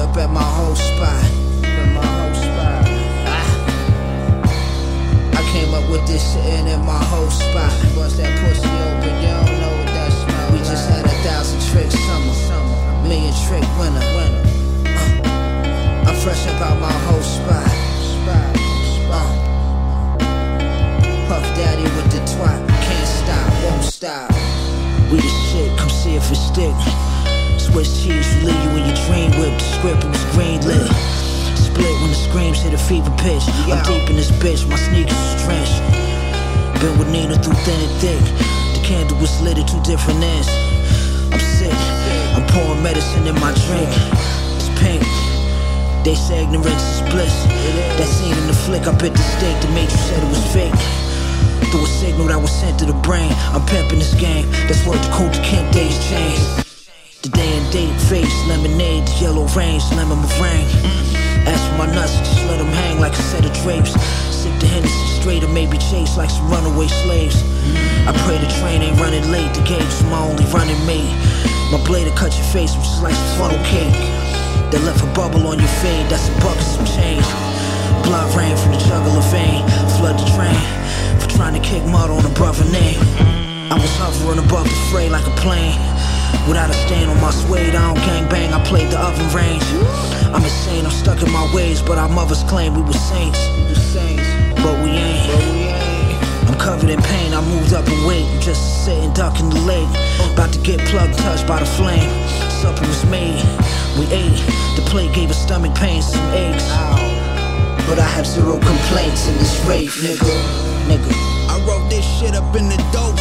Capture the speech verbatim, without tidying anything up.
up at my whole spot. At my whole spot. Ah. I came up with this sitting in my whole spot. Bust that pussy open, you don't know what that smell. We like. Just had a thousand tricks summer, summer, a million trick winter, winter. Uh. I'm fresh about my whole spot. Spot, spot. Puff Daddy with the twat, can't stop, won't stop. We the shit, come see if it stick. Swiss cheese, you leave you in your dream whip. The script was green lit. Split when the screams hit a fever pitch. I'm deep in this bitch, my sneakers is drenched. Been with Nina through thin and thick. The candle was lit at two different ends. I'm sick, I'm pouring medicine in my drink. It's pink. They say ignorance is bliss. That scene in the flick, I bit the steak. The Matrix said it was fake. Through a signal that was sent to the brain. I'm pimping this game. That's worth the Kunta Kinte days change. The day and date face, lemonade, the yellow rain, slamming my brain. Ask for my nuts, just let them hang like a set of drapes. Sip the Hennessy straight or maybe chase like some runaway slaves. I pray the train ain't running late. The gauge is my only running mate. My blade will cut your face, which is like some funnel cake. They left a bubble on your fade, that's a bucket, some change. Blood rain from the jugular vein, flood the drain. For trying to kick mud on a brother name. I was hovering above the fray like a plane. Without a stain on my suede, I don't gangbang, I played the oven range. I'm insane, I'm stuck in my ways, but our mothers claim we were saints. But we ain't. I'm covered in pain, I moved up in weight. I'm just sitting, ducking the lake. About to get plugged, touched by the flame. Supper was made, we ate. The plate gave us stomach pains, some aches. But I have zero complaints in this rave, nigga. Nigga. I wrote this shit up in the dope